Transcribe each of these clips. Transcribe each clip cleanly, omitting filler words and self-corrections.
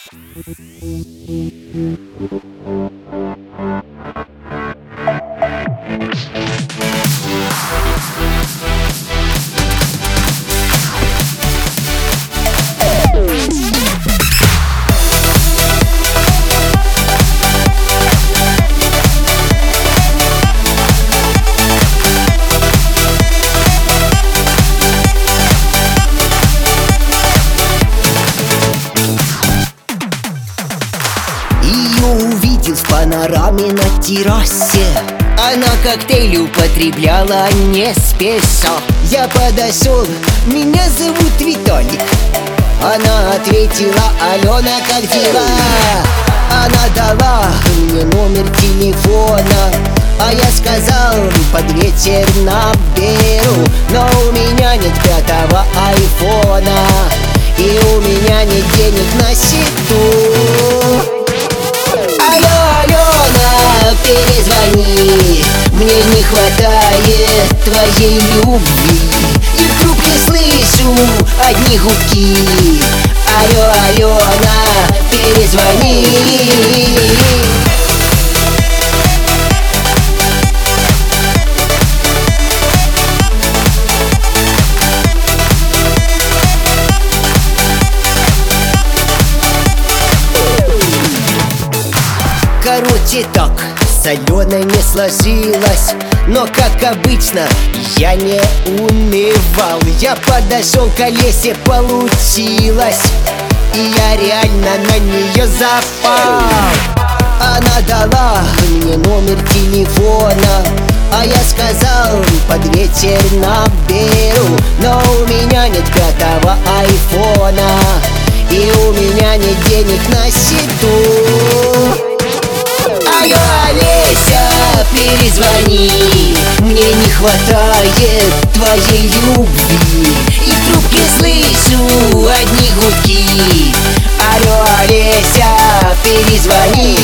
Увидел в панораме на террасе. Она коктейль употребляла неспеша. Я подошел, меня зовут Виталик. Она ответила: Алена, как дела? Она дала мне номер телефона, а я сказал: под вечер наберу. Но у меня нет 5-го айфона, и у меня нет денег на счету. Алло, Алена, перезвони, мне не хватает твоей любви. И в трубке слышу одни гудки. Алло, Алена, перезвони. Короче так, с Аленой не сложилось, но как обычно я не унывал. Я подошел к Олесе, получилось, и я реально на нее запал. Она дала мне номер телефона, а я сказал: под вечер наберу. Но у меня нет 5-го айфона, и у меня нет денег на счету. Алло, Олеся, перезвони, мне не хватает твоей любви. И в трубке слышу одни гудки. Алло, Олеся, перезвони.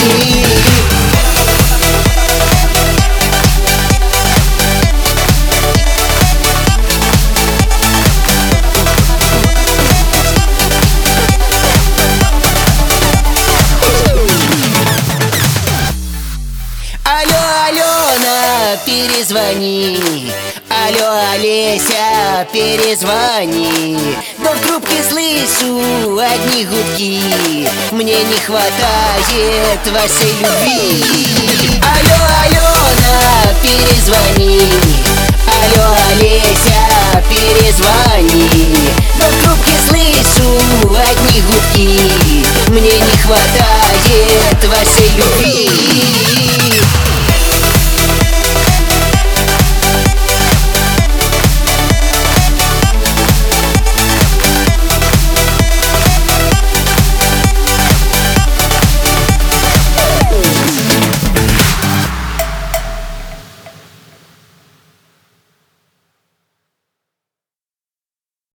Перезвони. Алло, Олеся, перезвони. Но в трубке слышу одни гудки. Мне не хватает вашей любви. Алло, Алена, перезвони. Алло, Олеся, перезвони. Но в трубке слышу одни гудки. Мне не хватает вашей любви.